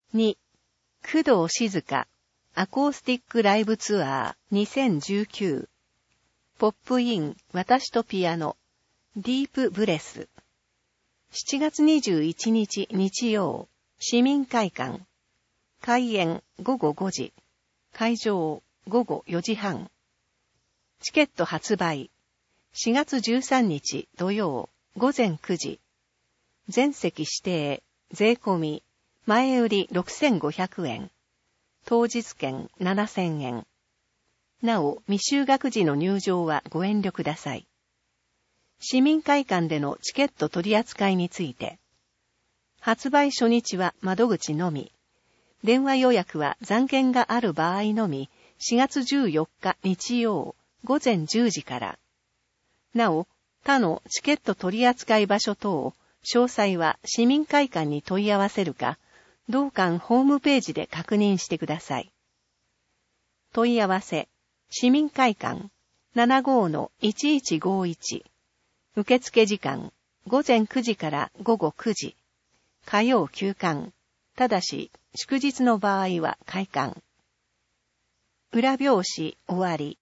2、工藤静香アコースティックライブツアー2019。ポップイン私とピアノディープブレス。7月21日日曜、市民会館。開演午後5時。会場午後4時半。チケット発売。4月13日土曜午前9時。全席指定、税込み、前売り6500円。当日券7000円。なお、未就学時の入場はご遠慮ください。市民会館でのチケット取り扱いについて。発売初日は窓口のみ。電話予約は残券がある場合のみ、4月14日日曜午前10時から。なお、他のチケット取扱い場所等、詳細は市民会館に問い合わせるか、同館ホームページで確認してください。問い合わせ、市民会館 75-1151。受付時間、午前9時から午後9時。火曜休館。ただし、祝日の場合は開館。裏表紙終わり。